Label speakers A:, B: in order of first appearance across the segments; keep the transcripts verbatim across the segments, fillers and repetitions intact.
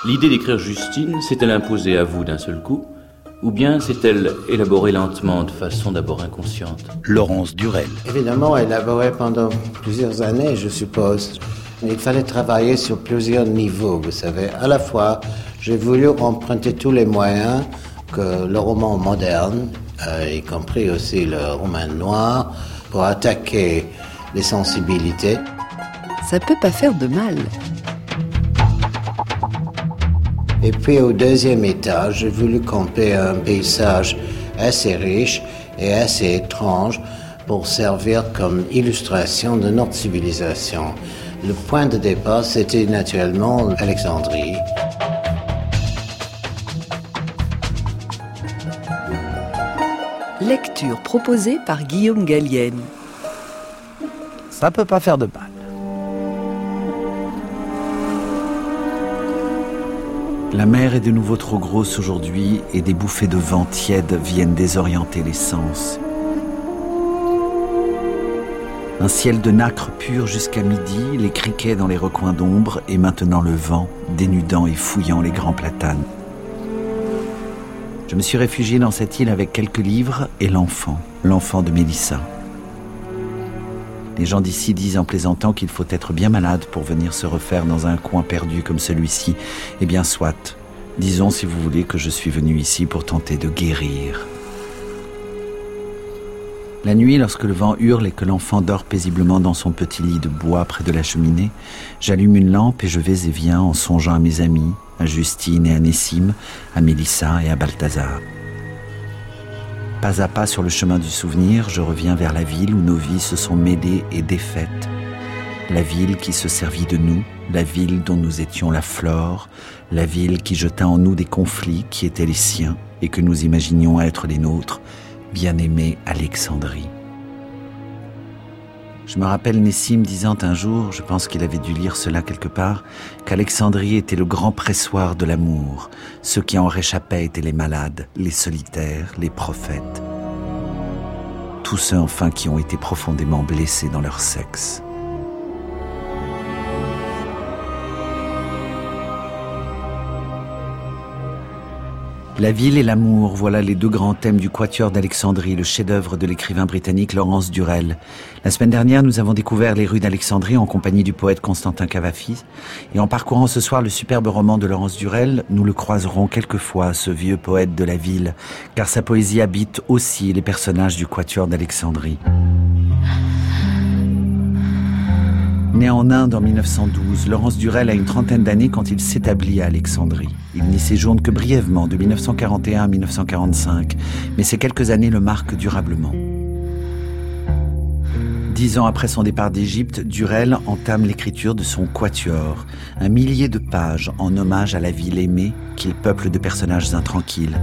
A: L'idée d'écrire Justine s'est-elle imposée à vous d'un seul coup, ou bien s'est-elle élaborée lentement, de façon d'abord inconsciente?
B: Laurence Durel.
C: Évidemment, élaborée pendant plusieurs années, je suppose. Il fallait travailler sur plusieurs niveaux, vous savez. À la fois, j'ai voulu emprunter tous les moyens que le roman moderne, euh, y compris aussi le roman noir, pour attaquer les sensibilités.
D: Ça peut pas faire de mal.
C: Et puis au deuxième étage, j'ai voulu camper un paysage assez riche et assez étrange pour servir comme illustration de notre civilisation. Le point de départ, c'était naturellement Alexandrie.
D: Lecture proposée par Guillaume Gallienne.
B: Ça peut pas faire de mal. La mer est de nouveau trop grosse aujourd'hui et des bouffées de vent tiède viennent désorienter les sens. Un ciel de nacre pur jusqu'à midi, les criquets dans les recoins d'ombre et maintenant le vent, dénudant et fouillant les grands platanes. Je me suis réfugié dans cette île avec quelques livres et l'enfant, l'enfant de Mélissa. Les gens d'ici disent en plaisantant qu'il faut être bien malade pour venir se refaire dans un coin perdu comme celui-ci. Eh bien, soit. Disons, si vous voulez, que je suis venu ici pour tenter de guérir. La nuit, lorsque le vent hurle et que l'enfant dort paisiblement dans son petit lit de bois près de la cheminée, j'allume une lampe et je vais et viens en songeant à mes amis, à Justine et à Nessim, à Mélissa et à Balthazar. Pas à pas sur le chemin du souvenir, je reviens vers la ville où nos vies se sont mêlées et défaites. La ville qui se servit de nous, la ville dont nous étions la flore, la ville qui jeta en nous des conflits qui étaient les siens et que nous imaginions être les nôtres, bien-aimée Alexandrie. Je me rappelle Nessim disant un jour, je pense qu'il avait dû lire cela quelque part, qu'Alexandrie était le grand pressoir de l'amour. Ceux qui en réchappaient étaient les malades, les solitaires, les prophètes. Tous ceux enfin qui ont été profondément blessés dans leur sexe. La ville et l'amour, voilà les deux grands thèmes du Quatuor d'Alexandrie, le chef-d'œuvre de l'écrivain britannique Laurence Durel. La semaine dernière, nous avons découvert les rues d'Alexandrie en compagnie du poète Constantin Cavafis. Et en parcourant ce soir le superbe roman de Laurence Durel, nous le croiserons quelquefois, ce vieux poète de la ville, car sa poésie habite aussi les personnages du Quatuor d'Alexandrie. Né en Inde en mille neuf cent douze, Laurence Durel a une trentaine d'années quand il s'établit à Alexandrie. Il n'y séjourne que brièvement, de mille neuf cent quarante et un à mille neuf cent quarante-cinq, mais ces quelques années le marquent durablement. Dix ans après son départ d'Égypte, Durel entame l'écriture de son Quatuor, un millier de pages en hommage à la ville aimée qu'il peuple de personnages intranquilles.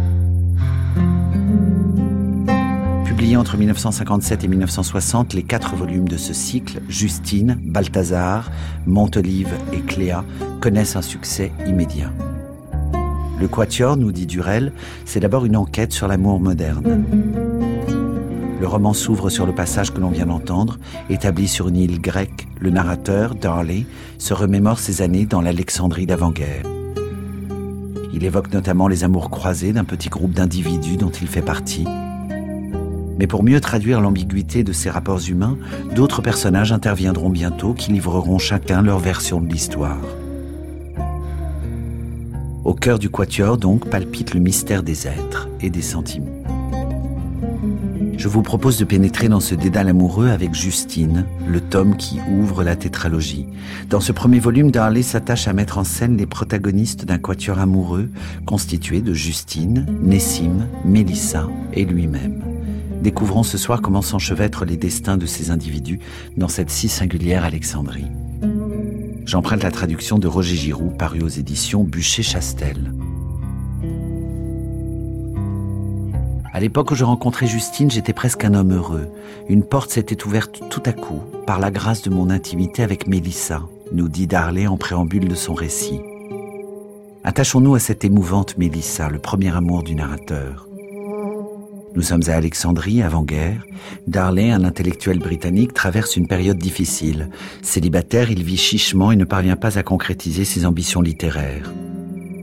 B: Publié entre mille neuf cent cinquante-sept et mille neuf cent soixante, les quatre volumes de ce cycle, Justine, Balthazar, Montolive et Cléa, connaissent un succès immédiat. Le Quatuor, nous dit Durel, c'est d'abord une enquête sur l'amour moderne. Le roman s'ouvre sur le passage que l'on vient d'entendre. Établi sur une île grecque, le narrateur, Darley, se remémore ses années dans l'Alexandrie d'avant-guerre. Il évoque notamment les amours croisés d'un petit groupe d'individus dont il fait partie. Mais pour mieux traduire l'ambiguïté de ces rapports humains, d'autres personnages interviendront bientôt qui livreront chacun leur version de l'histoire. Au cœur du Quatuor, donc, palpite le mystère des êtres et des sentiments. Je vous propose de pénétrer dans ce dédale amoureux avec Justine, le tome qui ouvre la tétralogie. Dans ce premier volume, Darley s'attache à mettre en scène les protagonistes d'un quatuor amoureux constitué de Justine, Nessim, Mélissa et lui-même. Découvrons ce soir comment s'enchevêtrent les destins de ces individus dans cette si singulière Alexandrie. J'emprunte la traduction de Roger Giroux, paru aux éditions Buchet-Chastel. À l'époque où je rencontrais Justine, j'étais presque un homme heureux. Une porte s'était ouverte tout à coup, par la grâce de mon intimité avec Mélissa, nous dit Darley en préambule de son récit. Attachons-nous à cette émouvante Mélissa, le premier amour du narrateur. Nous sommes à Alexandrie, avant-guerre. Darley, un intellectuel britannique, traverse une période difficile. Célibataire, il vit chichement et ne parvient pas à concrétiser ses ambitions littéraires.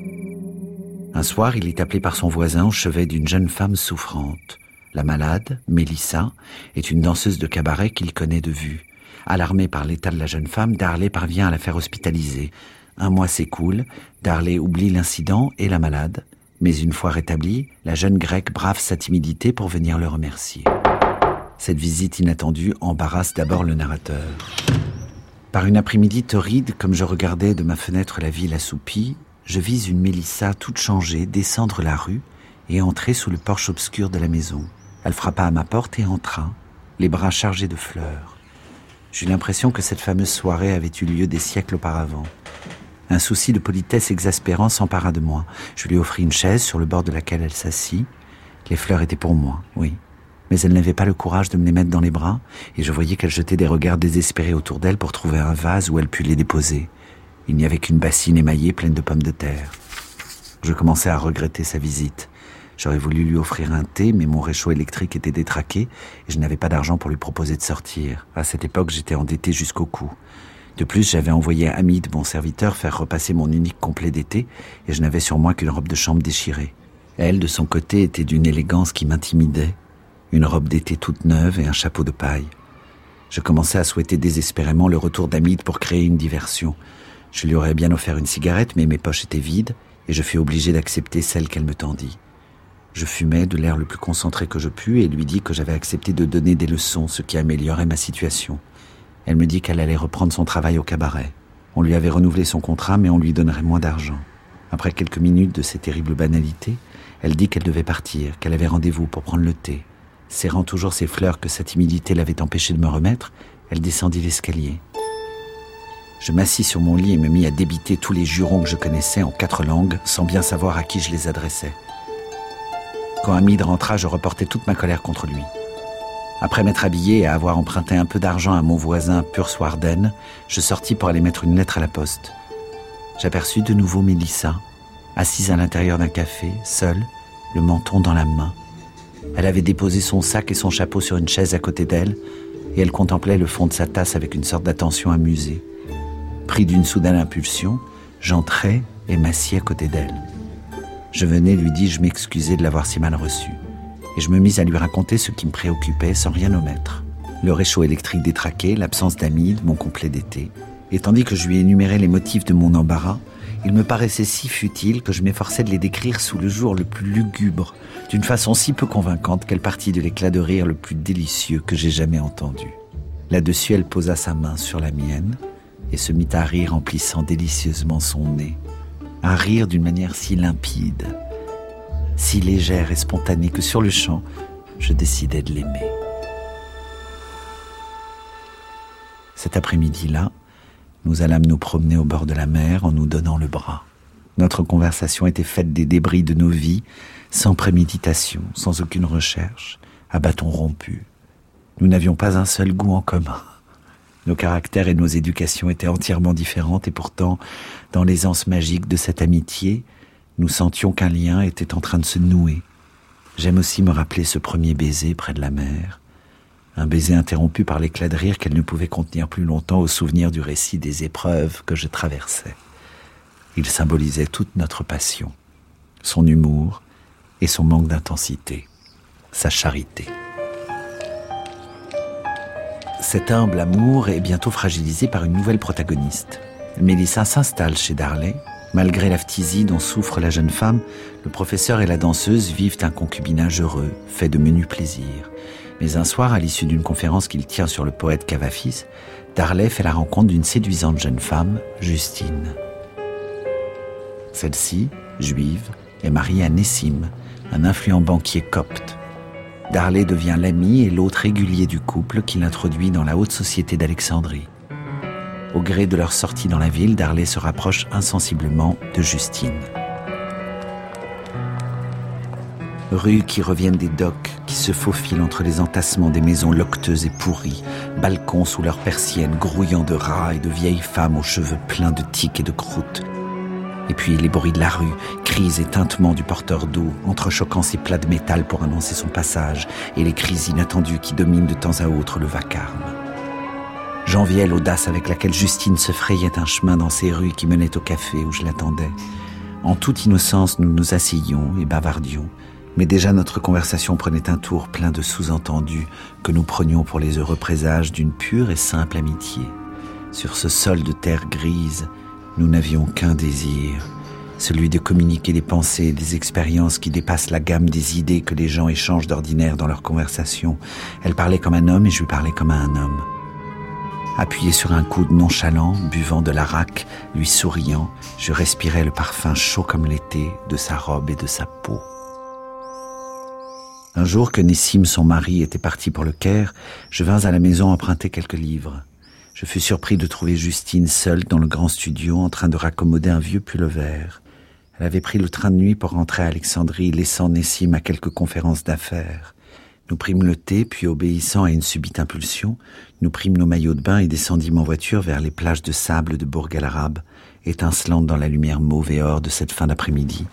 B: Un soir, il est appelé par son voisin au chevet d'une jeune femme souffrante. La malade, Mélissa, est une danseuse de cabaret qu'il connaît de vue. Alarmé par l'état de la jeune femme, Darley parvient à la faire hospitaliser. Un mois s'écoule, Darley oublie l'incident et la malade. Mais une fois rétablie, la jeune grecque brave sa timidité pour venir le remercier. Cette visite inattendue embarrasse d'abord le narrateur. Par une après-midi torride, comme je regardais de ma fenêtre la ville assoupie, je vis une Mélissa toute changée descendre la rue et entrer sous le porche obscur de la maison. Elle frappa à ma porte et entra, les bras chargés de fleurs. J'eus l'impression que cette fameuse soirée avait eu lieu des siècles auparavant. Un souci de politesse exaspérant s'empara de moi. Je lui offris une chaise sur le bord de laquelle elle s'assit. Les fleurs étaient pour moi, oui. Mais elle n'avait pas le courage de me les mettre dans les bras, et je voyais qu'elle jetait des regards désespérés autour d'elle pour trouver un vase où elle pût les déposer. Il n'y avait qu'une bassine émaillée pleine de pommes de terre. Je commençais à regretter sa visite. J'aurais voulu lui offrir un thé, mais mon réchaud électrique était détraqué, et je n'avais pas d'argent pour lui proposer de sortir. À cette époque, j'étais endetté jusqu'au cou. De plus, j'avais envoyé Hamid, mon serviteur, faire repasser mon unique complet d'été, et je n'avais sur moi qu'une robe de chambre déchirée. Elle, de son côté, était d'une élégance qui m'intimidait. Une robe d'été toute neuve et un chapeau de paille. Je commençais à souhaiter désespérément le retour d'Hamid pour créer une diversion. Je lui aurais bien offert une cigarette, mais mes poches étaient vides, et je fus obligé d'accepter celle qu'elle me tendit. Je fumais de l'air le plus concentré que je pus et lui dis que j'avais accepté de donner des leçons, ce qui améliorait ma situation. Elle me dit qu'elle allait reprendre son travail au cabaret. On lui avait renouvelé son contrat, mais on lui donnerait moins d'argent. Après quelques minutes de ces terribles banalités, elle dit qu'elle devait partir, qu'elle avait rendez-vous pour prendre le thé. Serrant toujours ses fleurs que sa timidité l'avait empêché de me remettre, elle descendit l'escalier. Je m'assis sur mon lit et me mis à débiter tous les jurons que je connaissais en quatre langues, sans bien savoir à qui je les adressais. Quand Hamid rentra, je reportai toute ma colère contre lui. Après m'être habillé et avoir emprunté un peu d'argent à mon voisin Pursoarden, je sortis pour aller mettre une lettre à la poste. J'aperçus de nouveau Mélissa, assise à l'intérieur d'un café, seule, le menton dans la main. Elle avait déposé son sac et son chapeau sur une chaise à côté d'elle, et elle contemplait le fond de sa tasse avec une sorte d'attention amusée. Pris d'une soudaine impulsion, j'entrai et m'assis à côté d'elle. Je venais, lui dis-je, m'excuser de l'avoir si mal reçue. Et je me mis à lui raconter ce qui me préoccupait sans rien omettre. Le réchaud électrique détraqué, l'absence d'Hamid, mon complet d'été. Et tandis que je lui énumérais les motifs de mon embarras, il me paraissait si futile que je m'efforçais de les décrire sous le jour le plus lugubre, d'une façon si peu convaincante qu'elle partit de l'éclat de rire le plus délicieux que j'ai jamais entendu. Là-dessus, elle posa sa main sur la mienne et se mit à rire en plissant délicieusement son nez. Un rire d'une manière si limpide, si légère et spontanée que sur le champ, je décidai de l'aimer. Cet après-midi-là, nous allâmes nous promener au bord de la mer en nous donnant le bras. Notre conversation était faite des débris de nos vies, sans préméditation, sans aucune recherche, à bâton rompu. Nous n'avions pas un seul goût en commun. Nos caractères et nos éducations étaient entièrement différentes et pourtant, dans l'aisance magique de cette amitié, nous sentions qu'un lien était en train de se nouer. J'aime aussi me rappeler ce premier baiser près de la mer, un baiser interrompu par l'éclat de rire qu'elle ne pouvait contenir plus longtemps au souvenir du récit des épreuves que je traversais. Il symbolisait toute notre passion, son humour et son manque d'intensité, sa charité. Cet humble amour est bientôt fragilisé par une nouvelle protagoniste. Mélissa s'installe chez Darley. Malgré la phtisie dont souffre la jeune femme, le professeur et la danseuse vivent un concubinage heureux, fait de menus plaisirs. Mais un soir, à l'issue d'une conférence qu'il tient sur le poète Cavafis, Darley fait la rencontre d'une séduisante jeune femme, Justine. Celle-ci, juive, est mariée à Nessim, un influent banquier copte. Darley devient l'ami et l'hôte régulier du couple qui l'introduit dans la haute société d'Alexandrie. Au gré de leur sortie dans la ville, Darley se rapproche insensiblement de Justine. Rues qui reviennent des docks, qui se faufilent entre les entassements des maisons loqueteuses et pourries, balcons sous leurs persiennes grouillant de rats et de vieilles femmes aux cheveux pleins de tiques et de croûtes. Et puis les bruits de la rue, cris et tintements du porteur d'eau, entrechoquant ses plats de métal pour annoncer son passage, et les cris inattendus qui dominent de temps à autre le vacarme. J'enviais l'audace avec laquelle Justine se frayait un chemin dans ces rues qui menaient au café où je l'attendais. En toute innocence, nous nous asseyions et bavardions, mais déjà notre conversation prenait un tour plein de sous-entendus que nous prenions pour les heureux présages d'une pure et simple amitié. Sur ce sol de terre grise, nous n'avions qu'un désir, celui de communiquer des pensées et des expériences qui dépassent la gamme des idées que les gens échangent d'ordinaire dans leur conversation. Elle parlait comme un homme et je lui parlais comme à un homme. Appuyé sur un coude nonchalant, buvant de l'arak, lui souriant, je respirais le parfum chaud comme l'été de sa robe et de sa peau. Un jour que Nessim, son mari, était parti pour le Caire, je vins à la maison emprunter quelques livres. Je fus surpris de trouver Justine seule dans le grand studio en train de raccommoder un vieux pull vert. Elle avait pris le train de nuit pour rentrer à Alexandrie, laissant Nessim à quelques conférences d'affaires. Nous prîmes le thé, puis obéissant à une subite impulsion, nous prîmes nos maillots de bain et descendîmes en voiture vers les plages de sable de Bourg El Arab, étincelantes dans la lumière mauve et or de cette fin d'après-midi.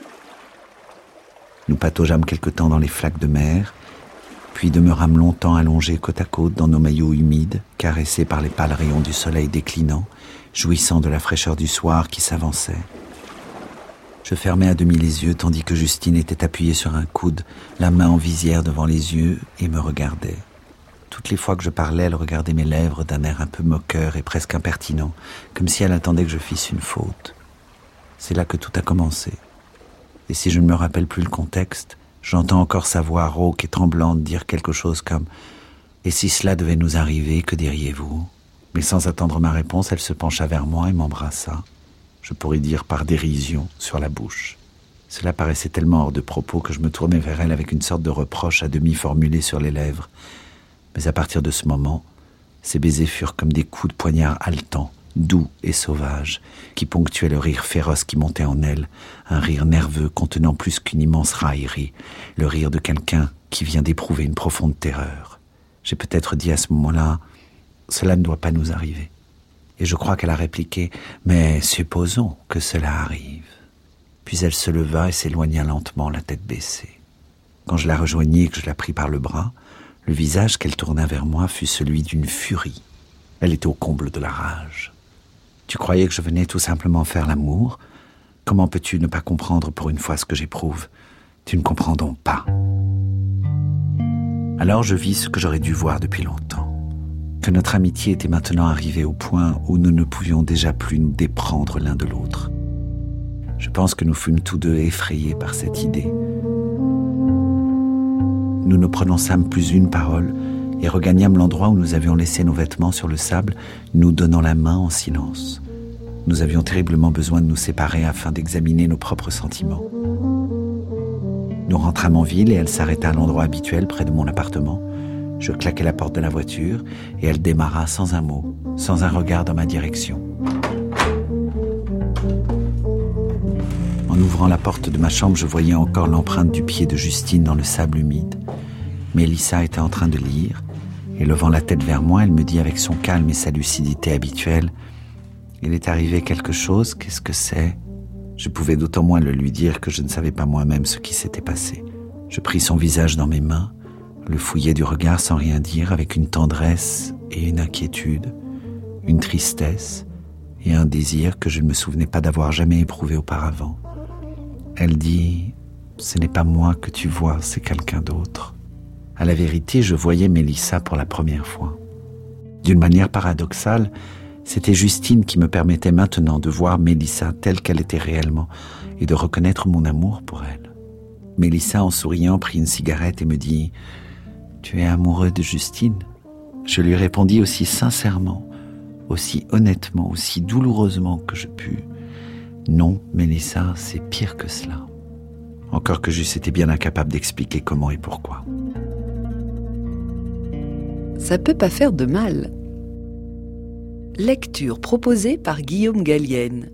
B: Nous pataugeâmes quelque temps dans les flaques de mer, puis demeurâmes longtemps allongés côte à côte dans nos maillots humides, caressés par les pâles rayons du soleil déclinant, jouissant de la fraîcheur du soir qui s'avançait. Je fermais à demi les yeux tandis que Justine était appuyée sur un coude, la main en visière devant les yeux, et me regardait. Toutes les fois que je parlais, elle regardait mes lèvres d'un air un peu moqueur et presque impertinent, comme si elle attendait que je fisse une faute. C'est là que tout a commencé. Et si je ne me rappelle plus le contexte, j'entends encore sa voix rauque et tremblante dire quelque chose comme « Et si cela devait nous arriver, que diriez-vous » Mais sans attendre ma réponse, elle se pencha vers moi et m'embrassa. Je pourrais dire par dérision, sur la bouche. Cela paraissait tellement hors de propos que je me tournai vers elle avec une sorte de reproche à demi formulé sur les lèvres. Mais à partir de ce moment, ses baisers furent comme des coups de poignard haletants, doux et sauvages, qui ponctuaient le rire féroce qui montait en elle, un rire nerveux contenant plus qu'une immense raillerie, le rire de quelqu'un qui vient d'éprouver une profonde terreur. J'ai peut-être dit à ce moment-là « Cela ne doit pas nous arriver ». Et je crois qu'elle a répliqué « Mais supposons que cela arrive ». Puis elle se leva et s'éloigna lentement, la tête baissée. Quand je la rejoignis et que je la pris par le bras, le visage qu'elle tourna vers moi fut celui d'une furie. Elle était au comble de la rage. « Tu croyais que je venais tout simplement faire l'amour ? Comment peux-tu ne pas comprendre pour une fois ce que j'éprouve ? Tu ne comprends donc pas. » Alors je vis ce que j'aurais dû voir depuis longtemps. Que notre amitié était maintenant arrivée au point où nous ne pouvions déjà plus nous déprendre l'un de l'autre. Je pense que nous fûmes tous deux effrayés par cette idée. Nous ne prononçâmes plus une parole et regagnâmes l'endroit où nous avions laissé nos vêtements sur le sable, nous donnant la main en silence. Nous avions terriblement besoin de nous séparer afin d'examiner nos propres sentiments. Nous rentrâmes en ville et elle s'arrêta à l'endroit habituel près de mon appartement. Je claquai la porte de la voiture et elle démarra sans un mot, sans un regard dans ma direction. En ouvrant la porte de ma chambre, je voyais encore l'empreinte du pied de Justine dans le sable humide. Mélissa était en train de lire et levant la tête vers moi, elle me dit avec son calme et sa lucidité habituelle « Il est arrivé quelque chose, qu'est-ce que c'est ?» Je pouvais d'autant moins le lui dire que je ne savais pas moi-même ce qui s'était passé. Je pris son visage dans mes mains, le fouillai du regard sans rien dire, avec une tendresse et une inquiétude, une tristesse et un désir que je ne me souvenais pas d'avoir jamais éprouvé auparavant. Elle dit « Ce n'est pas moi que tu vois, c'est quelqu'un d'autre. » À la vérité, je voyais Mélissa pour la première fois. D'une manière paradoxale, c'était Justine qui me permettait maintenant de voir Mélissa telle qu'elle était réellement et de reconnaître mon amour pour elle. Mélissa, en souriant, prit une cigarette et me dit « Tu es amoureux de Justine ?» Je lui répondis aussi sincèrement, aussi honnêtement, aussi douloureusement que je pus. « Non, Mélissa, c'est pire que cela. » Encore que j'eusse été bien incapable d'expliquer comment et pourquoi.
D: Ça peut pas faire de mal. Lecture proposée par Guillaume Gallienne.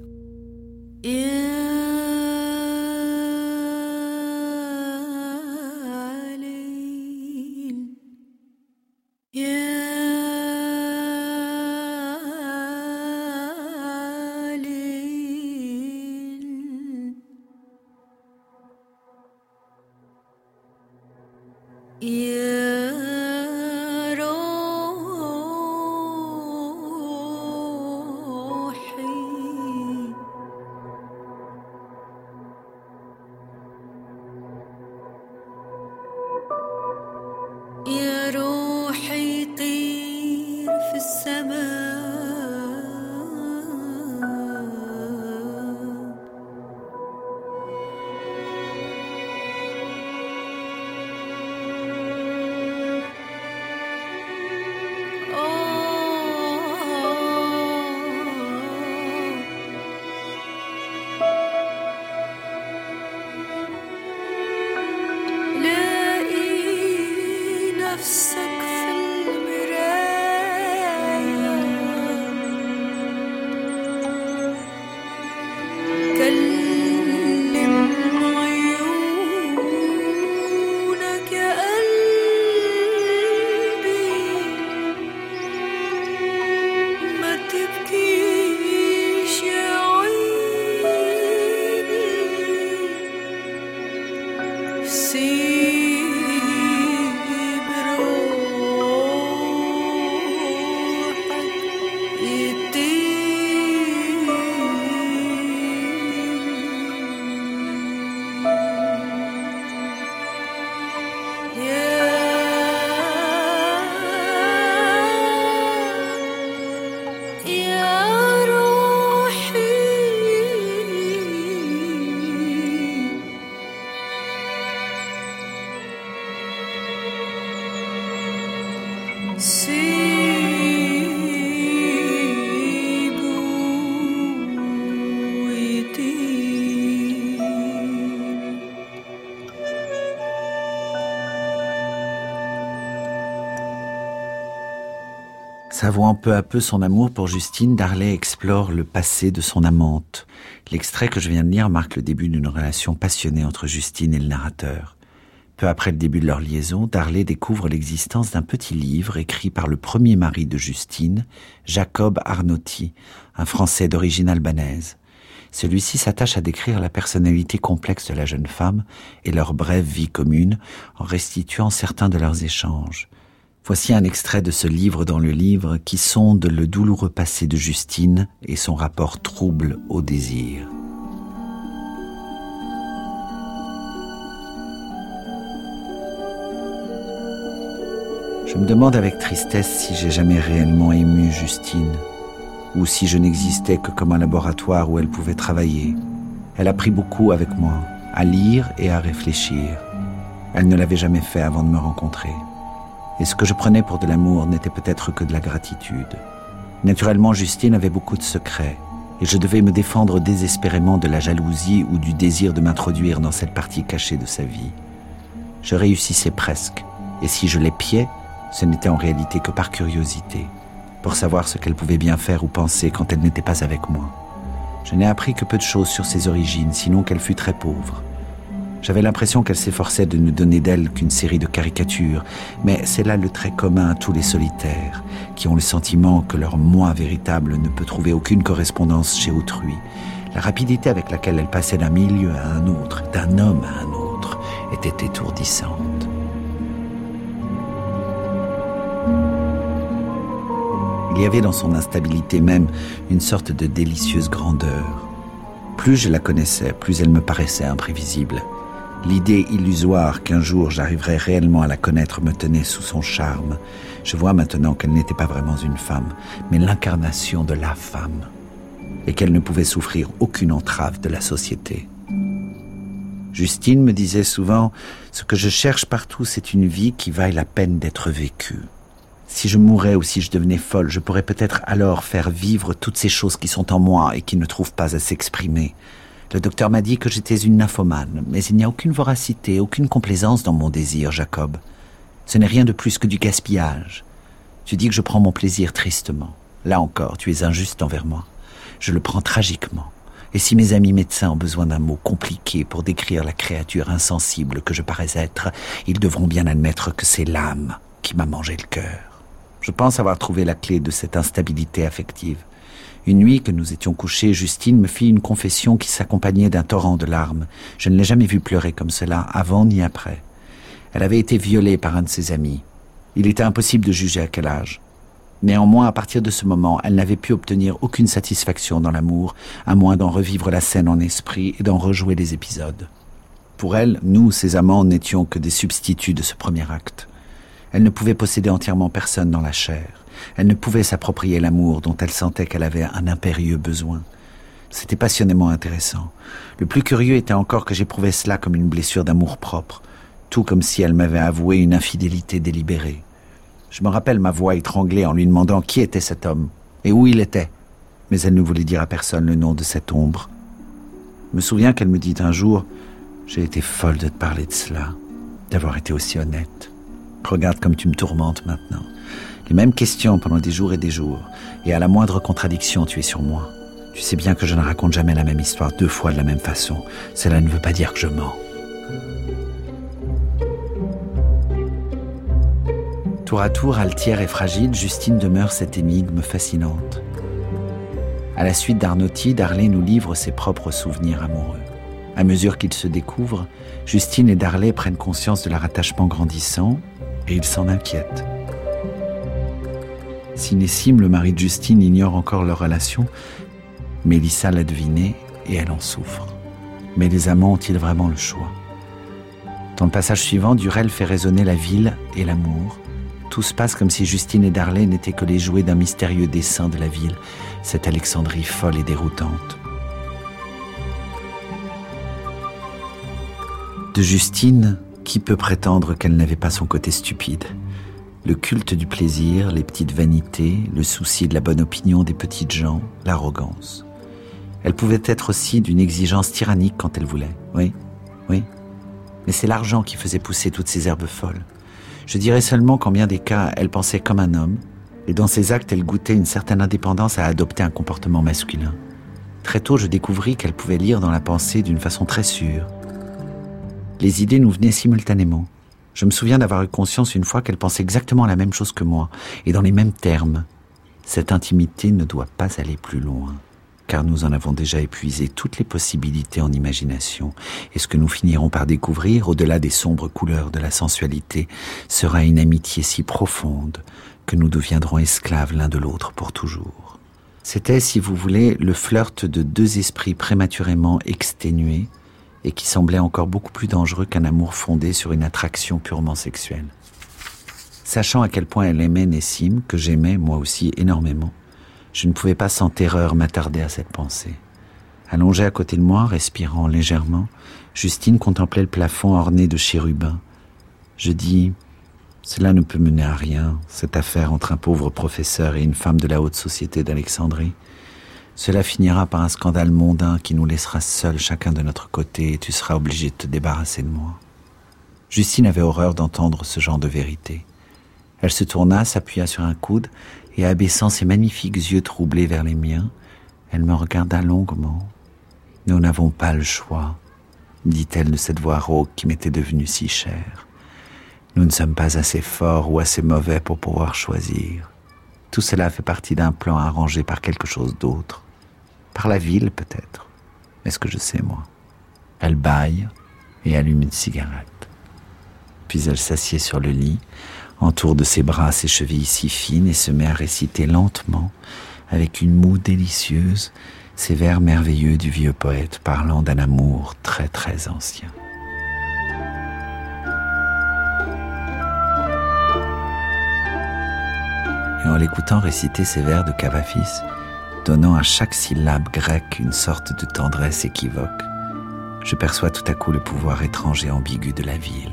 B: S'avouant peu à peu son amour pour Justine, Darley explore le passé de son amante. L'extrait que je viens de lire marque le début d'une relation passionnée entre Justine et le narrateur. Peu après le début de leur liaison, Darley découvre l'existence d'un petit livre écrit par le premier mari de Justine, Jacob Arnauty, un Français d'origine albanaise. Celui-ci s'attache à décrire la personnalité complexe de la jeune femme et leur brève vie commune en restituant certains de leurs échanges. Voici un extrait de ce livre dans le livre qui sonde le douloureux passé de Justine et son rapport trouble au désir. Je me demande avec tristesse si j'ai jamais réellement ému Justine, ou si je n'existais que comme un laboratoire où elle pouvait travailler. Elle a appris beaucoup avec moi, à lire et à réfléchir. Elle ne l'avait jamais fait avant de me rencontrer. Et ce que je prenais pour de l'amour n'était peut-être que de la gratitude. Naturellement, Justine avait beaucoup de secrets, et je devais me défendre désespérément de la jalousie ou du désir de m'introduire dans cette partie cachée de sa vie. Je réussissais presque, et si je l'épiais, ce n'était en réalité que par curiosité, pour savoir ce qu'elle pouvait bien faire ou penser quand elle n'était pas avec moi. Je n'ai appris que peu de choses sur ses origines, sinon qu'elle fut très pauvre. J'avais l'impression qu'elle s'efforçait de ne donner d'elle qu'une série de caricatures, mais c'est là le trait commun à tous les solitaires, qui ont le sentiment que leur moi véritable ne peut trouver aucune correspondance chez autrui. La rapidité avec laquelle elle passait d'un milieu à un autre, d'un homme à un autre, était étourdissante. Il y avait dans son instabilité même une sorte de délicieuse grandeur. Plus je la connaissais, plus elle me paraissait imprévisible. L'idée illusoire qu'un jour j'arriverais réellement à la connaître me tenait sous son charme. Je vois maintenant qu'elle n'était pas vraiment une femme, mais l'incarnation de la femme, et qu'elle ne pouvait souffrir aucune entrave de la société. Justine me disait souvent « Ce que je cherche partout, c'est une vie qui vaille la peine d'être vécue. Si je mourais ou si je devenais folle, je pourrais peut-être alors faire vivre toutes ces choses qui sont en moi et qui ne trouvent pas à s'exprimer. Le docteur m'a dit que j'étais une nymphomane, mais il n'y a aucune voracité, aucune complaisance dans mon désir, Jacob. Ce n'est rien de plus que du gaspillage. Tu dis que je prends mon plaisir tristement. Là encore, tu es injuste envers moi. Je le prends tragiquement. Et si mes amis médecins ont besoin d'un mot compliqué pour décrire la créature insensible que je parais être, ils devront bien admettre que c'est l'âme qui m'a mangé le cœur. Je pense avoir trouvé la clé de cette instabilité affective. Une nuit que nous étions couchés, Justine me fit une confession qui s'accompagnait d'un torrent de larmes. Je ne l'ai jamais vue pleurer comme cela, avant ni après. Elle avait été violée par un de ses amis. Il était impossible de juger à quel âge. Néanmoins, à partir de ce moment, elle n'avait pu obtenir aucune satisfaction dans l'amour, à moins d'en revivre la scène en esprit et d'en rejouer les épisodes. Pour elle, nous, ses amants, n'étions que des substituts de ce premier acte. Elle ne pouvait posséder entièrement personne dans la chair. Elle ne pouvait s'approprier l'amour dont elle sentait qu'elle avait un impérieux besoin. C'était passionnément intéressant. Le plus curieux était encore que j'éprouvais cela comme une blessure d'amour-propre, tout comme si elle m'avait avoué une infidélité délibérée. Je me rappelle ma voix étranglée en lui demandant qui était cet homme et où il était, mais elle ne voulait dire à personne le nom de cette ombre. Je me souviens qu'elle me dit un jour « J'ai été folle de te parler de cela, d'avoir été aussi honnête. Regarde comme tu me tourmentes maintenant. » Les mêmes questions pendant des jours et des jours, et à la moindre contradiction, tu es sur moi. Tu sais bien que je ne raconte jamais la même histoire deux fois de la même façon. Cela ne veut pas dire que je mens. Tour à tour, altière et fragile, Justine demeure cette énigme fascinante. À la suite d'Arnauty, Darley nous livre ses propres souvenirs amoureux. À mesure qu'ils se découvrent, Justine et Darley prennent conscience de leur attachement grandissant, et ils s'en inquiètent. Sinécime, le mari de Justine, ignore encore leur relation. Mélissa l'a deviné et elle en souffre. Mais les amants ont-ils vraiment le choix? Dans le passage suivant, Durel fait résonner la ville et l'amour. Tout se passe comme si Justine et Darley n'étaient que les jouets d'un mystérieux dessein de la ville, cette Alexandrie folle et déroutante. De Justine, qui peut prétendre qu'elle n'avait pas son côté stupide? Le culte du plaisir, les petites vanités, le souci de la bonne opinion des petites gens, l'arrogance. Elle pouvait être aussi d'une exigence tyrannique quand elle voulait, oui, oui. Mais c'est l'argent qui faisait pousser toutes ces herbes folles. Je dirais seulement qu'en bien des cas, elle pensait comme un homme, et dans ses actes, elle goûtait une certaine indépendance à adopter un comportement masculin. Très tôt, je découvris qu'elle pouvait lire dans la pensée d'une façon très sûre. Les idées nous venaient simultanément. Je me souviens d'avoir eu conscience une fois qu'elle pensait exactement la même chose que moi, et dans les mêmes termes. Cette intimité ne doit pas aller plus loin, car nous en avons déjà épuisé toutes les possibilités en imagination, et ce que nous finirons par découvrir, au-delà des sombres couleurs de la sensualité, sera une amitié si profonde que nous deviendrons esclaves l'un de l'autre pour toujours. C'était, si vous voulez, le flirt de deux esprits prématurément exténués, et qui semblait encore beaucoup plus dangereux qu'un amour fondé sur une attraction purement sexuelle. Sachant à quel point elle aimait Nessim, que j'aimais moi aussi énormément, je ne pouvais pas sans terreur m'attarder à cette pensée. Allongée à côté de moi, respirant légèrement, Justine contemplait le plafond orné de chérubins. Je dis, cela ne peut mener à rien, cette affaire entre un pauvre professeur et une femme de la haute société d'Alexandrie. Cela finira par un scandale mondain qui nous laissera seuls chacun de notre côté et tu seras obligé de te débarrasser de moi. Justine avait horreur d'entendre ce genre de vérité. Elle se tourna, s'appuya sur un coude et abaissant ses magnifiques yeux troublés vers les miens, elle me regarda longuement. « Nous n'avons pas le choix, dit-elle de cette voix rauque qui m'était devenue si chère. Nous ne sommes pas assez forts ou assez mauvais pour pouvoir choisir. Tout cela fait partie d'un plan arrangé par quelque chose d'autre. Par la ville, peut-être. Est-ce que je sais, moi ? Elle bâille et allume une cigarette. Puis elle s'assied sur le lit, entoure de ses bras ses chevilles si fines et se met à réciter lentement, avec une moue délicieuse, ces vers merveilleux du vieux poète parlant d'un amour très très ancien. Et en l'écoutant réciter ces vers de Cavafis, donnant à chaque syllabe grecque une sorte de tendresse équivoque, je perçois tout à coup le pouvoir étrange et ambigu de la ville.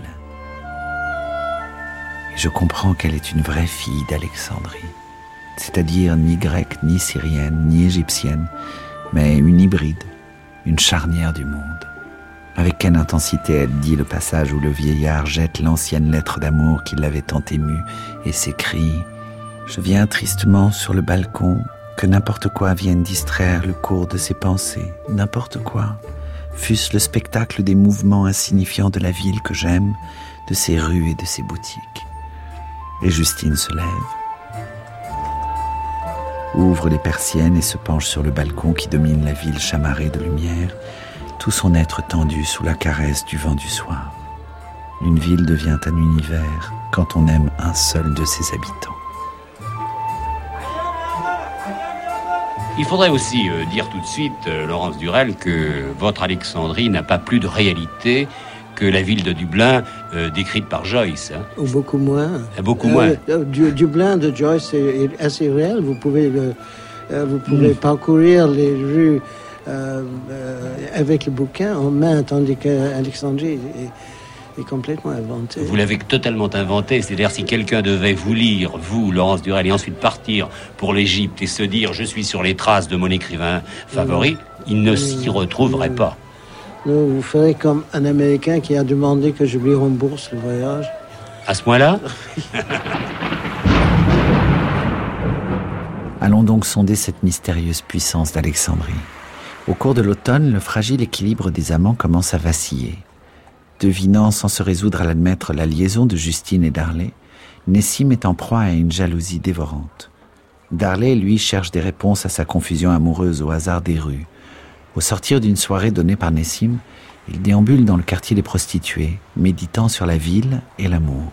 B: Et je comprends qu'elle est une vraie fille d'Alexandrie, c'est-à-dire ni grecque, ni syrienne, ni égyptienne, mais une hybride, une charnière du monde. Avec quelle intensité elle dit le passage où le vieillard jette l'ancienne lettre d'amour qui l'avait tant ému et s'écrie « Je viens tristement sur le balcon, que n'importe quoi vienne distraire le cours de ses pensées, n'importe quoi, fût-ce le spectacle des mouvements insignifiants de la ville que j'aime, de ses rues et de ses boutiques. » Et Justine se lève, ouvre les persiennes et se penche sur le balcon qui domine la ville chamarrée de lumière, tout son être tendu sous la caresse du vent du soir. Une ville devient un univers quand on aime un seul de ses habitants.
E: Il faudrait aussi euh, dire tout de suite, euh, Laurence Durel, que votre Alexandrie n'a pas plus de réalité que la ville de Dublin euh, décrite par Joyce. Hein.
C: Ou beaucoup moins.
E: Et beaucoup moins.
C: Euh, du, Dublin de Joyce est, est assez réel. Vous pouvez, le, euh, vous pouvez mmh. parcourir les rues euh, euh, avec le bouquin en main, tandis qu'Alexandrie est, est complètement inventé.
E: Vous l'avez totalement inventé. C'est-à-dire, si quelqu'un devait vous lire, vous, Laurence Durel, et ensuite partir pour l'Égypte et se dire « Je suis sur les traces de mon écrivain favori mmh. », il ne mmh. s'y retrouverait mmh. pas.
C: Non, vous ferez comme un Américain qui a demandé que je lui rembourse le voyage.
E: À ce point-là ?
B: Allons donc sonder cette mystérieuse puissance d'Alexandrie. Au cours de l'automne, le fragile équilibre des amants commence à vaciller. Devinant sans se résoudre à l'admettre la liaison de Justine et Darley, Nessim est en proie à une jalousie dévorante. Darley, lui, cherche des réponses à sa confusion amoureuse au hasard des rues. Au sortir d'une soirée donnée par Nessim, il déambule dans le quartier des prostituées, méditant sur la ville et l'amour.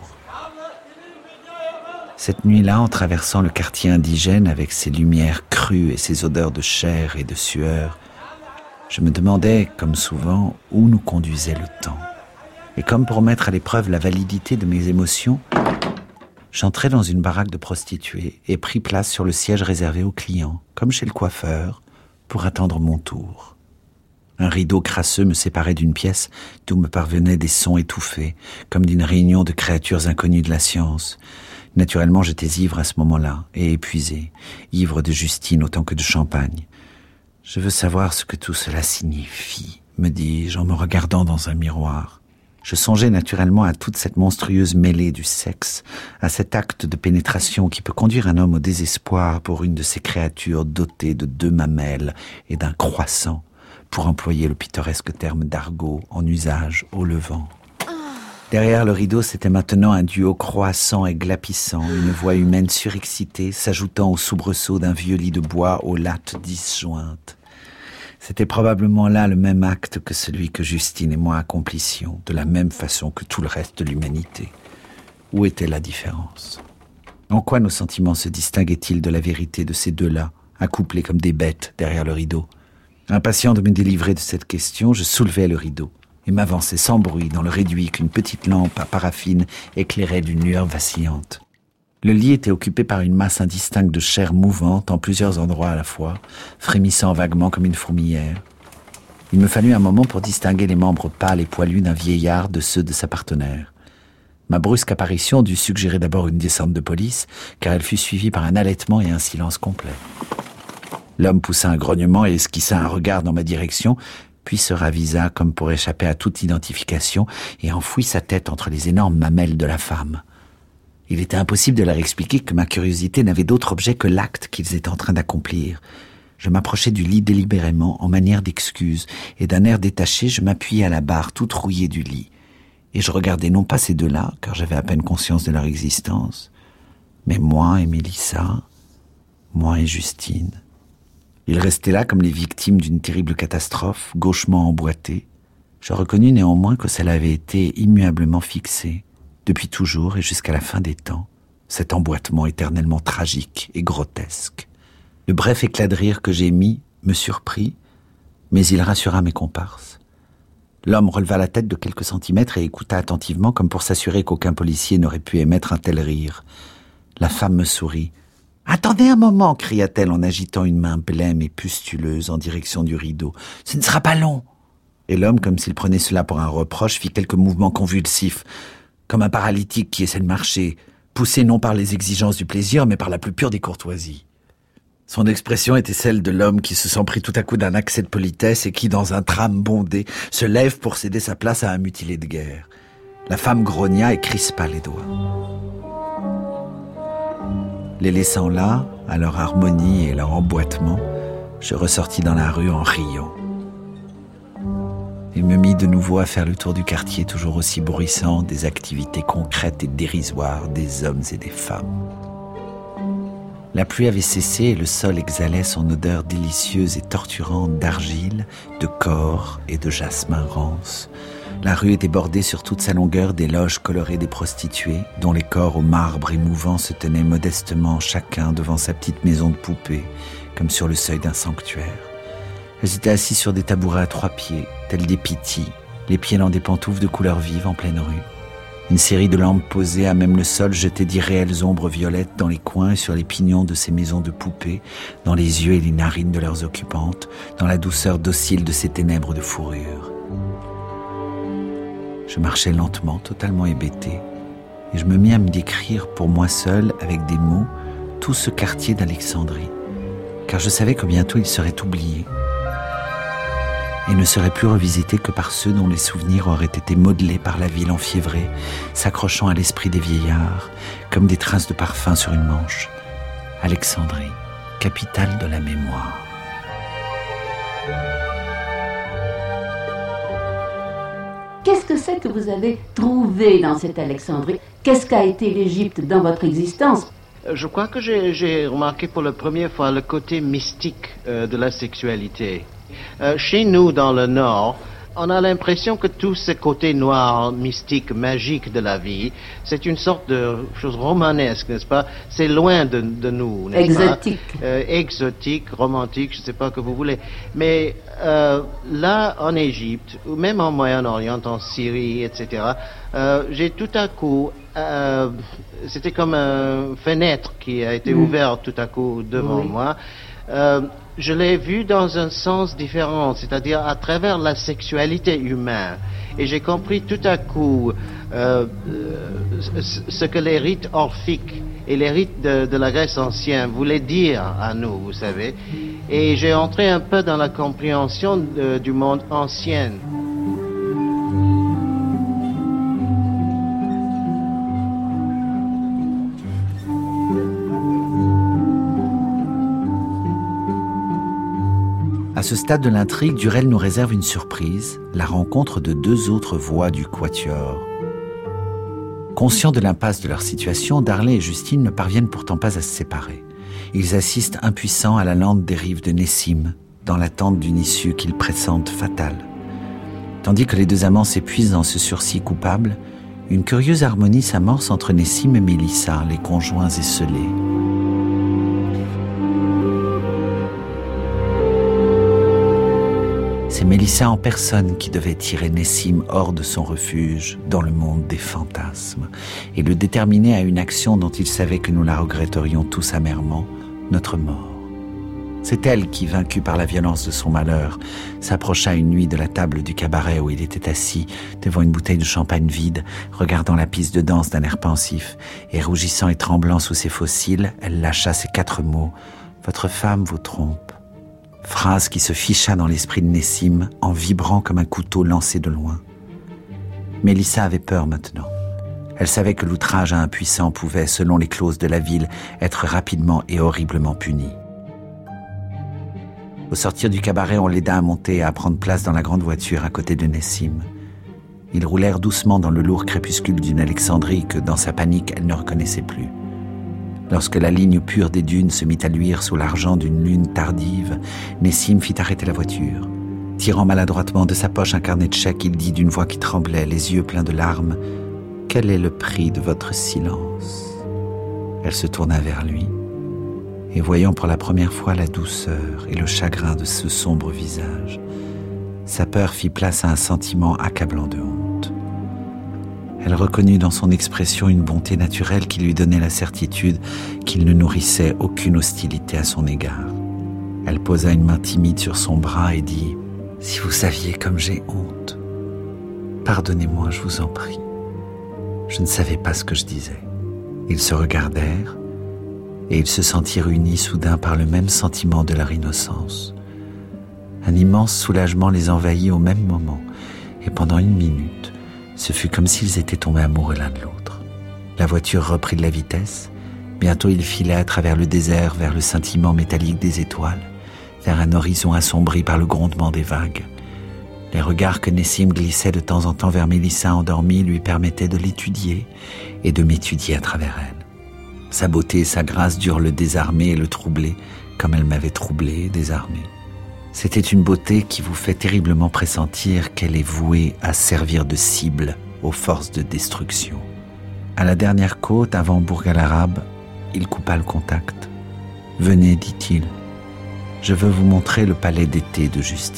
B: Cette nuit-là, en traversant le quartier indigène avec ses lumières crues et ses odeurs de chair et de sueur, je me demandais, comme souvent, où nous conduisait le temps. Et comme pour mettre à l'épreuve la validité de mes émotions, j'entrai dans une baraque de prostituées et pris place sur le siège réservé aux clients, comme chez le coiffeur, pour attendre mon tour. Un rideau crasseux me séparait d'une pièce d'où me parvenaient des sons étouffés, comme d'une réunion de créatures inconnues de la science. Naturellement, j'étais ivre à ce moment-là, et épuisé, ivre de Justine autant que de champagne. « Je veux savoir ce que tout cela signifie », me dis-je en me regardant dans un miroir. Je songeais naturellement à toute cette monstrueuse mêlée du sexe, à cet acte de pénétration qui peut conduire un homme au désespoir pour une de ces créatures dotées de deux mamelles et d'un croissant, pour employer le pittoresque terme d'argot en usage au Levant. Derrière le rideau, c'était maintenant un duo croissant et glapissant, une voix humaine surexcitée s'ajoutant au soubresaut d'un vieux lit de bois aux lattes disjointes. C'était probablement là le même acte que celui que Justine et moi accomplissions, de la même façon que tout le reste de l'humanité. Où était la différence ? En quoi nos sentiments se distinguaient-ils de la vérité de ces deux-là, accouplés comme des bêtes derrière le rideau ? Impatient de me délivrer de cette question, je soulevai le rideau et m'avançai sans bruit dans le réduit qu'une petite lampe à paraffine éclairait d'une lueur vacillante. Le lit était occupé par une masse indistincte de chair mouvante en plusieurs endroits à la fois, frémissant vaguement comme une fourmilière. Il me fallut un moment pour distinguer les membres pâles et poilus d'un vieillard de ceux de sa partenaire. Ma brusque apparition dut suggérer d'abord une descente de police, car elle fut suivie par un halètement et un silence complet. L'homme poussa un grognement et esquissa un regard dans ma direction, puis se ravisa comme pour échapper à toute identification et enfouit sa tête entre les énormes mamelles de la femme. Il était impossible de leur expliquer que ma curiosité n'avait d'autre objet que l'acte qu'ils étaient en train d'accomplir. Je m'approchai du lit délibérément, en manière d'excuse, et d'un air détaché, je m'appuyai à la barre toute rouillée du lit. Et je regardais non pas ces deux-là, car j'avais à peine conscience de leur existence, mais moi et Mélissa, moi et Justine. Ils restaient là comme les victimes d'une terrible catastrophe, gauchement emboîtés. Je reconnus néanmoins que cela avait été immuablement fixé, depuis toujours et jusqu'à la fin des temps, cet emboîtement éternellement tragique et grotesque. Le bref éclat de rire que j'émis me surprit, mais il rassura mes comparses. L'homme releva la tête de quelques centimètres et écouta attentivement comme pour s'assurer qu'aucun policier n'aurait pu émettre un tel rire. La femme me sourit. « Attendez un moment !» cria-t-elle en agitant une main blême et pustuleuse en direction du rideau. « Ce ne sera pas long !» Et l'homme, comme s'il prenait cela pour un reproche, fit quelques mouvements convulsifs, comme un paralytique qui essaie de marcher, poussé non par les exigences du plaisir, mais par la plus pure des courtoisies. Son expression était celle de l'homme qui se sent pris tout à coup d'un accès de politesse et qui, dans un tram bondé, se lève pour céder sa place à un mutilé de guerre. La femme grogna et crispa les doigts. Les laissant là, à leur harmonie et leur emboîtement, je ressortis dans la rue en riant. Et me mis de nouveau à faire le tour du quartier toujours aussi bruissant des activités concrètes et dérisoires des hommes et des femmes. La pluie avait cessé et le sol exhalait son odeur délicieuse et torturante d'argile, de corps et de jasmin rance. La rue était bordée sur toute sa longueur des loges colorées des prostituées, dont les corps au marbre émouvant se tenaient modestement chacun devant sa petite maison de poupée, comme sur le seuil d'un sanctuaire. Elles étaient assises sur des tabourets à trois pieds, tels des pythis, les pieds dans des pantoufles de couleur vive en pleine rue. Une série de lampes posées à même le sol jetait d'irréelles ombres violettes dans les coins et sur les pignons de ces maisons de poupées, dans les yeux et les narines de leurs occupantes, dans la douceur docile de ces ténèbres de fourrure. Je marchais lentement, totalement hébété, et je me mis à me décrire pour moi seul, avec des mots, tout ce quartier d'Alexandrie, car je savais que bientôt il serait oublié, et ne serait plus revisité que par ceux dont les souvenirs auraient été modelés par la ville enfiévrée, s'accrochant à l'esprit des vieillards, comme des traces de parfum sur une manche. Alexandrie, capitale de la mémoire.
F: Qu'est-ce que c'est que vous avez trouvé dans cette Alexandrie ? Qu'est-ce qu'a été l'Égypte dans votre existence ?
C: Je crois que j'ai, j'ai remarqué pour la première fois le côté mystique euh, de la sexualité. Euh, chez nous, dans le Nord, on a l'impression que tout ce côté noir, mystique, magique de la vie, c'est une sorte de chose romanesque, n'est-ce pas ? C'est loin de, de nous, n'est-ce
F: exotique.
C: pas ? Euh, exotique, romantique, je ne sais pas ce que vous voulez. Mais euh, là, en Égypte, ou même en Moyen-Orient, en Syrie, et cetera, euh, j'ai tout à coup... Euh, c'était comme une fenêtre qui a été mmh. ouverte tout à coup devant oui. moi. euh, je l'ai vu dans un sens différent, c'est-à-dire à travers la sexualité humaine. Et j'ai compris tout à coup euh, euh, ce que les rites orphiques et les rites de, de la Grèce ancienne voulaient dire à nous, vous savez. Et j'ai entré un peu dans la compréhension de, du monde ancien.
B: À ce stade de l'intrigue, Durel nous réserve une surprise, la rencontre de deux autres voix du quatuor. Conscients de l'impasse de leur situation, Darlet et Justine ne parviennent pourtant pas à se séparer. Ils assistent impuissants à la lente dérive de Nessim, dans l'attente d'une issue qu'ils pressentent fatale. Tandis que les deux amants s'épuisent dans ce sursis coupable, une curieuse harmonie s'amorce entre Nessim et Mélissa, les conjoints esselés. C'est Mélissa en personne qui devait tirer Nessim hors de son refuge dans le monde des fantasmes et le déterminer à une action dont il savait que nous la regretterions tous amèrement, notre mort. C'est elle qui, vaincue par la violence de son malheur, s'approcha une nuit de la table du cabaret où il était assis devant une bouteille de champagne vide, regardant la piste de danse d'un air pensif, et rougissant et tremblant sous ses faux cils, elle lâcha ces quatre mots « Votre femme vous trompe ». Phrase qui se ficha dans l'esprit de Nessim en vibrant comme un couteau lancé de loin. Mélissa avait peur maintenant. Elle savait que l'outrage à un puissant pouvait, selon les clauses de la ville, être rapidement et horriblement puni. Au sortir du cabaret, on l'aida à monter et à prendre place dans la grande voiture à côté de Nessim. Ils roulèrent doucement dans le lourd crépuscule d'une Alexandrie que, dans sa panique, elle ne reconnaissait plus. Lorsque la ligne pure des dunes se mit à luire sous l'argent d'une lune tardive, Nessim fit arrêter la voiture. Tirant maladroitement de sa poche un carnet de chèques, il dit d'une voix qui tremblait, les yeux pleins de larmes, « Quel est le prix de votre silence ?» Elle se tourna vers lui, et voyant pour la première fois la douceur et le chagrin de ce sombre visage, sa peur fit place à un sentiment accablant de honte. Elle reconnut dans son expression une bonté naturelle qui lui donnait la certitude qu'il ne nourrissait aucune hostilité à son égard. Elle posa une main timide sur son bras et dit « Si vous saviez comme j'ai honte, pardonnez-moi, je vous en prie. Je ne savais pas ce que je disais. » Ils se regardèrent et ils se sentirent unis soudain par le même sentiment de leur innocence. Un immense soulagement les envahit au même moment et pendant une minute, ce fut comme s'ils étaient tombés amoureux l'un de l'autre. La voiture reprit de la vitesse. Bientôt, ils filaient à travers le désert vers le scintillement métallique des étoiles, vers un horizon assombri par le grondement des vagues. Les regards que Nessim glissait de temps en temps vers Mélissa endormie lui permettaient de l'étudier et de m'étudier à travers elle. Sa beauté et sa grâce durent le désarmer et le troubler, comme elle m'avait troublé et désarmé. C'était une beauté qui vous fait terriblement pressentir qu'elle est vouée à servir de cible aux forces de destruction. À la dernière côte, avant Bourg Al Arab, il coupa le contact. « Venez, dit-il, je veux vous montrer le palais d'été de Justine. »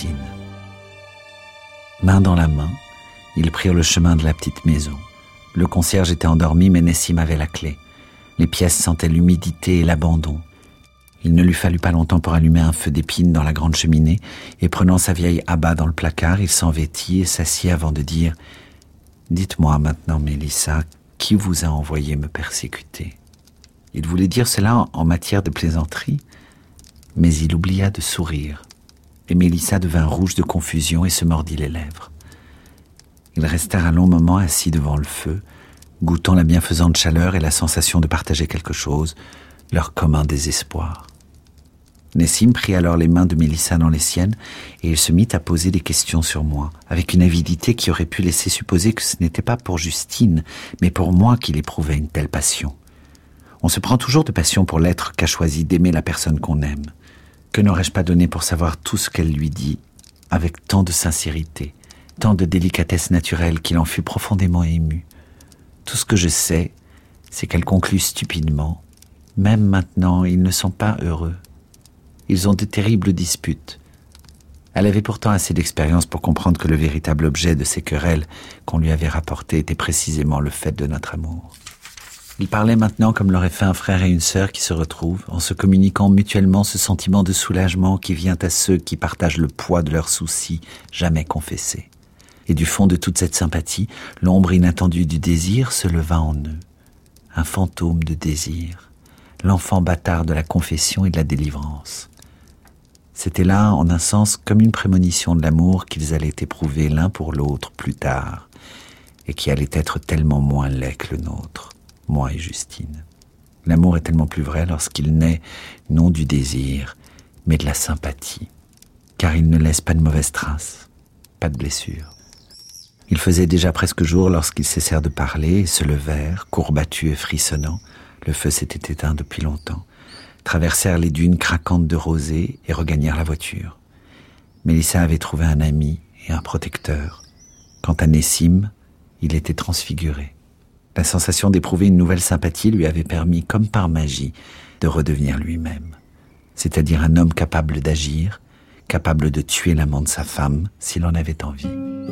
B: Main dans la main, ils prirent le chemin de la petite maison. Le concierge était endormi, mais Nessim avait la clé. Les pièces sentaient l'humidité et l'abandon. Il ne lui fallut pas longtemps pour allumer un feu d'épine dans la grande cheminée, et prenant sa vieille abat dans le placard, il s'en vêtit et s'assit avant de dire « Dites-moi maintenant, Mélissa, qui vous a envoyé me persécuter ?» Il voulait dire cela en matière de plaisanterie, mais il oublia de sourire, et Mélissa devint rouge de confusion et se mordit les lèvres. Ils restèrent un long moment assis devant le feu, goûtant la bienfaisante chaleur et la sensation de partager quelque chose, leur commun désespoir. Nessim prit alors les mains de Mélissa dans les siennes et il se mit à poser des questions sur moi, avec une avidité qui aurait pu laisser supposer que ce n'était pas pour Justine, mais pour moi qu'il éprouvait une telle passion. On se prend toujours de passion pour l'être qu'a choisi d'aimer la personne qu'on aime. Que n'aurais-je pas donné pour savoir tout ce qu'elle lui dit, avec tant de sincérité, tant de délicatesse naturelle qu'il en fut profondément ému. Tout ce que je sais, c'est qu'elle conclut stupidement « Même maintenant, ils ne sont pas heureux. Ils ont de terribles disputes. » Elle avait pourtant assez d'expérience pour comprendre que le véritable objet de ces querelles qu'on lui avait rapportées était précisément le fait de notre amour. Ils parlaient maintenant comme l'aurait fait un frère et une sœur qui se retrouvent, en se communiquant mutuellement ce sentiment de soulagement qui vient à ceux qui partagent le poids de leurs soucis jamais confessés. Et du fond de toute cette sympathie, l'ombre inattendue du désir se leva en eux. Un fantôme de désir, l'enfant bâtard de la confession et de la délivrance. C'était là, en un sens, comme une prémonition de l'amour qu'ils allaient éprouver l'un pour l'autre plus tard, et qui allait être tellement moins laid que le nôtre. Moi et Justine. L'amour est tellement plus vrai lorsqu'il naît non du désir, mais de la sympathie, car il ne laisse pas de mauvaises traces, pas de blessures. Il faisait déjà presque jour lorsqu'ils cessèrent de parler et se levèrent, courbattus et frissonnants, le feu s'était éteint depuis longtemps, traversèrent les dunes craquantes de rosée et regagnèrent la voiture. Mélissa avait trouvé un ami et un protecteur. Quant à Nessim, il était transfiguré. La sensation d'éprouver une nouvelle sympathie lui avait permis, comme par magie, de redevenir lui-même. C'est-à-dire un homme capable d'agir, capable de tuer l'amant de sa femme s'il en avait envie.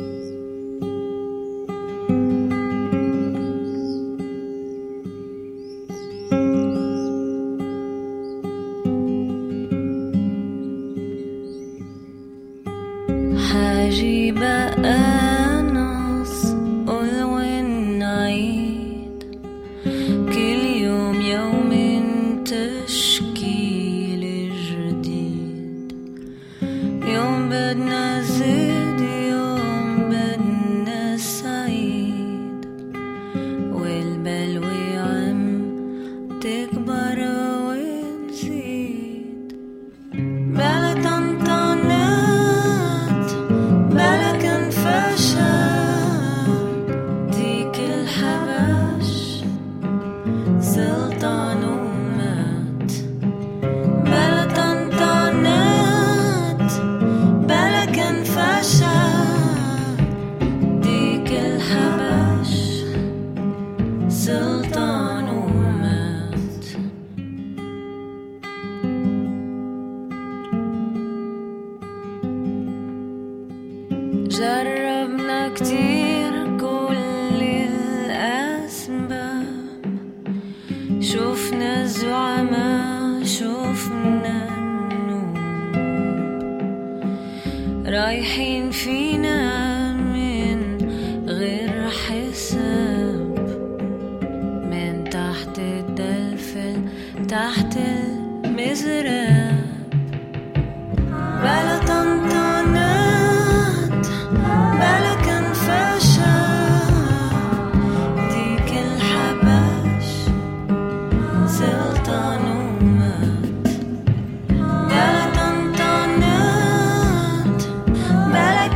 G: جربنا كتير كل الأسباب، شوفنا الزعماء شوفنا النور، رايحين فينا من غير حساب، من تحت الدلفل تحت المزراب، بلا طنطنات بلا كنفشات، ديك الحبش سلطان ومات، بلا طنطنات بلا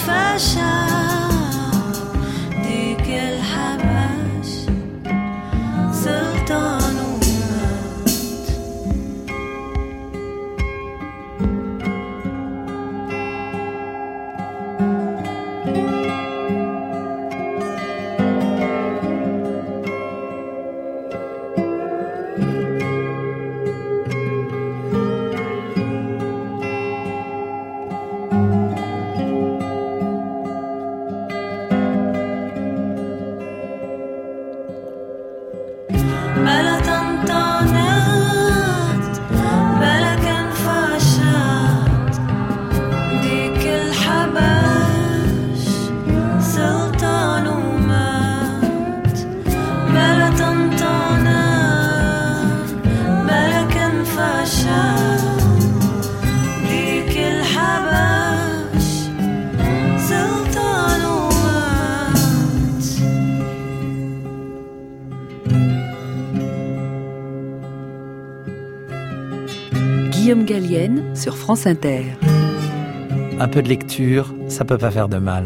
G: كنفشات، ديك الحبش سلطان ومات. بلا طنطنات بلا كنفشات، ديك الحبش سلطان ومات، بلا طنطنات بلا كنفشات، ديك الحبش سلطان ومات.
D: Guillaume Gallienne sur France Inter.
H: Un peu de lecture, ça peut pas faire de mal.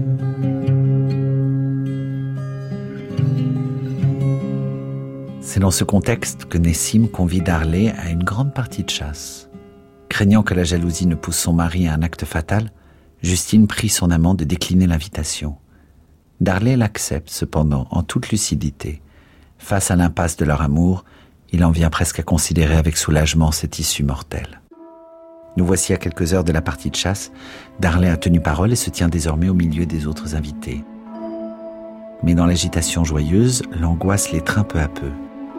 B: C'est dans ce contexte que Nessim convie Darlé à une grande partie de chasse. Craignant que la jalousie ne pousse son mari à un acte fatal, Justine prie son amant de décliner l'invitation. Darlé l'accepte cependant en toute lucidité. Face à l'impasse de leur amour, il en vient presque à considérer avec soulagement cette issue mortelle. Nous voici à quelques heures de la partie de chasse. Darlé a tenu parole et se tient désormais au milieu des autres invités. Mais dans l'agitation joyeuse, l'angoisse l'étreint peu à peu.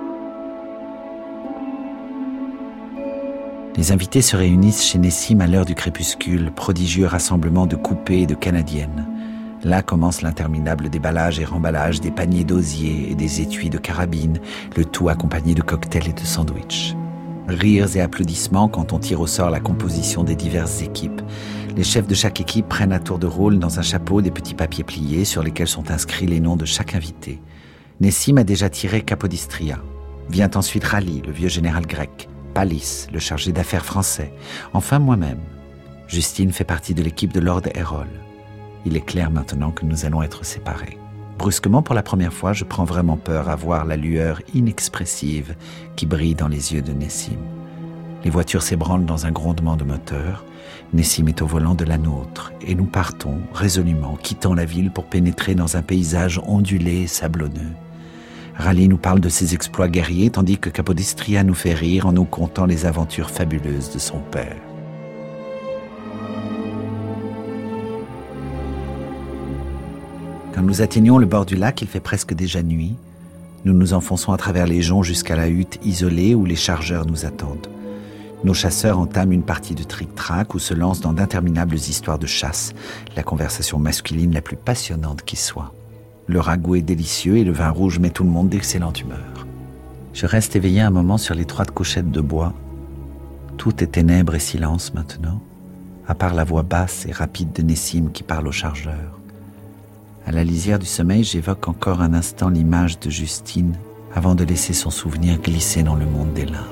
B: Les invités se réunissent chez Nessim à l'heure du crépuscule, prodigieux rassemblement de coupés et de canadiennes. Là commence l'interminable déballage et remballage des paniers d'osier et des étuis de carabines, le tout accompagné de cocktails et de sandwichs. Rires et applaudissements quand on tire au sort la composition des diverses équipes. Les chefs de chaque équipe prennent à tour de rôle dans un chapeau des petits papiers pliés sur lesquels sont inscrits les noms de chaque invité. Nessim a déjà tiré Capodistria. Vient ensuite Raleigh, le vieux général grec, Pallis, le chargé d'affaires français, enfin moi-même. Justine fait partie de l'équipe de Lord Errol. Il est clair maintenant que nous allons être séparés. Brusquement, pour la première fois, je prends vraiment peur à voir la lueur inexpressive qui brille dans les yeux de Nessim. Les voitures s'ébranlent dans un grondement de moteur. Nessim est au volant de la nôtre et nous partons résolument, quittant la ville pour pénétrer dans un paysage ondulé et sablonneux. Raleigh nous parle de ses exploits guerriers, tandis que Capodistria nous fait rire en nous contant les aventures fabuleuses de son père. Quand nous atteignons le bord du lac, il fait presque déjà nuit. Nous nous enfonçons à travers les joncs jusqu'à la hutte isolée où les chargeurs nous attendent. Nos chasseurs entament une partie de tric-trac ou se lancent dans d'interminables histoires de chasse, la conversation masculine la plus passionnante qui soit. Le ragoût est délicieux et le vin rouge met tout le monde d'excellente humeur. Je reste éveillé un moment sur l'étroite couchette de bois. Tout est ténèbres et silence maintenant, à part la voix basse et rapide de Nessim qui parle au chargeur. À la lisière du sommeil, j'évoque encore un instant l'image de Justine avant de laisser son souvenir glisser dans le monde des limbes.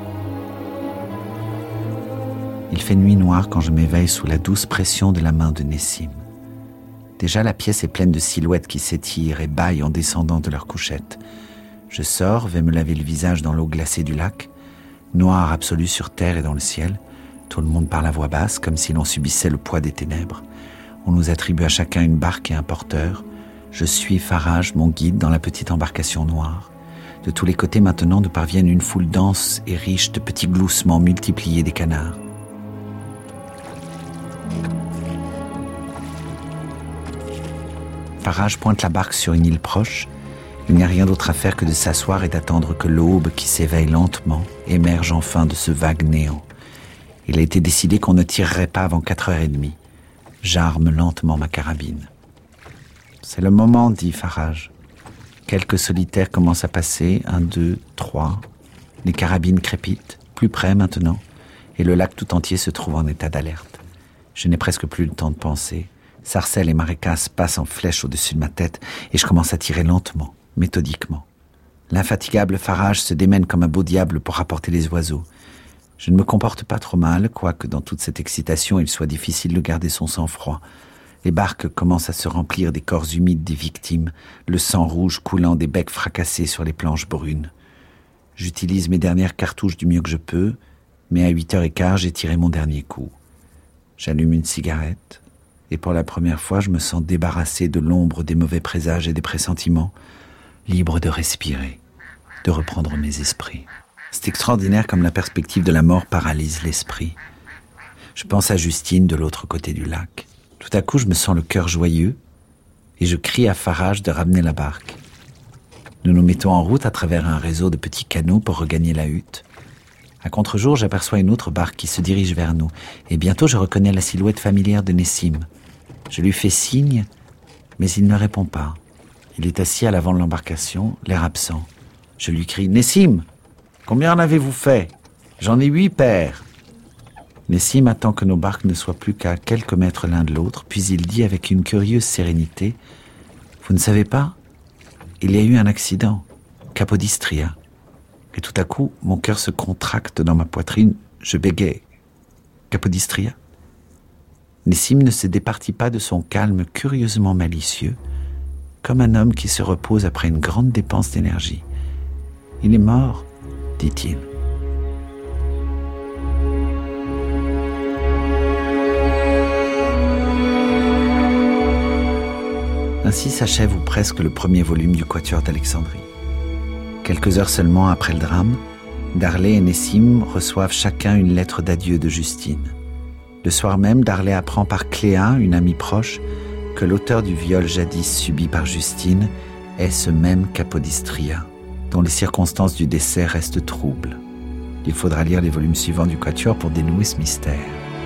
B: Il fait nuit noire quand je m'éveille sous la douce pression de la main de Nessim. Déjà, la pièce est pleine de silhouettes qui s'étirent et bâillent en descendant de leur couchette. Je sors, vais me laver le visage dans l'eau glacée du lac. Noir absolu sur terre et dans le ciel. Tout le monde parle à voix basse, comme si l'on subissait le poids des ténèbres. On nous attribue à chacun une barque et un porteur. Je suis Farage, mon guide, dans la petite embarcation noire. De tous les côtés maintenant nous parviennent une foule dense et riche de petits gloussements multipliés des canards. Farage pointe la barque sur une île proche. Il n'y a rien d'autre à faire que de s'asseoir et d'attendre que l'aube qui s'éveille lentement émerge enfin de ce vague néant. Il a été décidé qu'on ne tirerait pas avant quatre heures et demie. J'arme lentement ma carabine. C'est le moment, dit Farage. Quelques solitaires commencent à passer, un, deux, trois. Les carabines crépitent, plus près maintenant, et le lac tout entier se trouve en état d'alerte. Je n'ai presque plus le temps de penser. Sarcelles et marécasses passent en flèche au-dessus de ma tête, et je commence à tirer lentement, méthodiquement. L'infatigable Farage se démène comme un beau diable pour rapporter les oiseaux. Je ne me comporte pas trop mal, quoique dans toute cette excitation, il soit difficile de garder son sang-froid. Les barques commencent à se remplir des corps humides des victimes, le sang rouge coulant des becs fracassés sur les planches brunes. J'utilise mes dernières cartouches du mieux que je peux, mais à huit heures quinze, j'ai tiré mon dernier coup. J'allume une cigarette, et pour la première fois, je me sens débarrassé de l'ombre des mauvais présages et des pressentiments, libre de respirer, de reprendre mes esprits. C'est extraordinaire comme la perspective de la mort paralyse l'esprit. Je pense à Justine de l'autre côté du lac. Tout à coup, je me sens le cœur joyeux et je crie à Farage de ramener la barque. Nous nous mettons en route à travers un réseau de petits canaux pour regagner la hutte. À contre-jour, j'aperçois une autre barque qui se dirige vers nous et bientôt je reconnais la silhouette familière de Nessim. Je lui fais signe, mais il ne répond pas. Il est assis à l'avant de l'embarcation, l'air absent. Je lui crie « Nessim, combien en avez-vous fait ? J'en ai huit paires. » Nessim attend que nos barques ne soient plus qu'à quelques mètres l'un de l'autre, puis il dit avec une curieuse sérénité « Vous ne savez pas ? Il y a eu un accident, Capodistria. » Et tout à coup, mon cœur se contracte dans ma poitrine, je bégaye. « Capodistria ?» Nessim ne se départit pas de son calme curieusement malicieux, comme un homme qui se repose après une grande dépense d'énergie. « Il est mort, dit-il. » Ainsi s'achève ou presque le premier volume du Quatuor d'Alexandrie. Quelques heures seulement après le drame, Darley et Nessim reçoivent chacun une lettre d'adieu de Justine. Le soir même, Darley apprend par Cléa, une amie proche, que l'auteur du viol jadis subi par Justine est ce même Capodistria, dont les circonstances du décès restent troubles. Il faudra lire les volumes suivants du Quatuor pour dénouer ce mystère.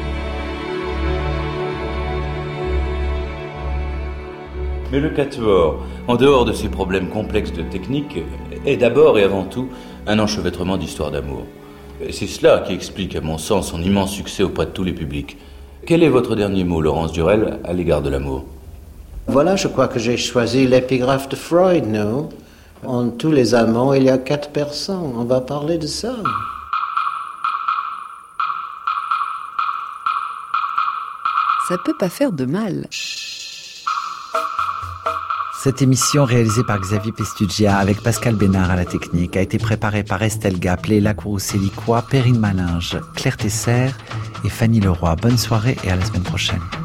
A: Mais le Quatuor, en dehors de ses problèmes complexes de technique, est d'abord et avant tout un enchevêtrement d'histoires d'amour. Et c'est cela qui explique, à mon sens, son immense succès auprès de tous les publics. Quel est votre dernier mot, Laurence Durel, à l'égard de l'amour ?
C: Voilà, je crois que j'ai choisi l'épigraphe de Freud, non ? En tous les amants, il y a quatre personnes. On va parler de ça.
D: Ça peut pas faire de mal.
B: Cette émission, réalisée par Xavier Pestugia avec Pascal Bénard à la technique, a été préparée par Estelle Gap, Léla Courroucé-Licois, Perrine Malinge, Claire Tesser et Fanny Leroy. Bonne soirée et à la semaine prochaine.